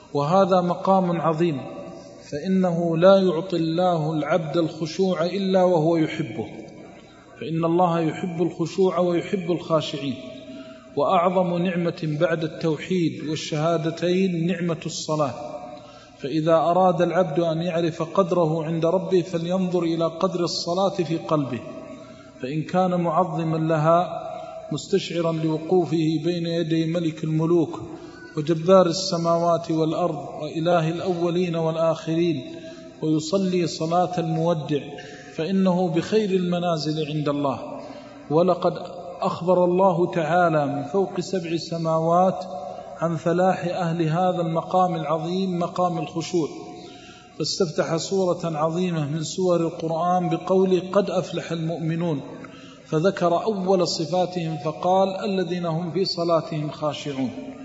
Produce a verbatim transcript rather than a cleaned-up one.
وهذا مقام عظيم، فإنه لا يعطي الله العبد الخشوع إلا وهو يحبه، فإن الله يحب الخشوع ويحب الخاشعين. وأعظم نعمة بعد التوحيد والشهادتين نعمة الصلاة، فإذا أراد العبد أن يعرف قدره عند ربه فلينظر إلى قدر الصلاة في قلبه، فإن كان معظما لها مستشعرا لوقوفه بين يدي ملك الملوك وجبار السماوات والأرض وإله الأولين والآخرين، ويصلي صلاة المودع، فإنه بخير المنازل عند الله. ولقد أخبر الله تعالى من فوق سبع سماوات عن فلاح أهل هذا المقام العظيم، مقام الخشوع، فاستفتح سورة عظيمة من سور القرآن بقول قد أفلح المؤمنون، فذكر أول صفاتهم فقال الذين هم في صلاتهم خاشعون.